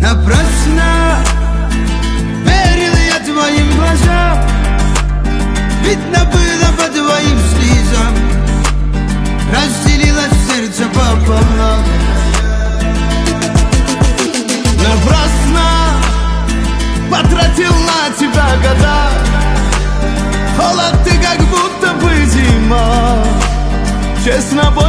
Напрасно верил я твоим глазам, видно было по твоим слезам, разделилось сердце пополам. Напрасно потратил на тебя года, холод ты как будто бы зима. Честно,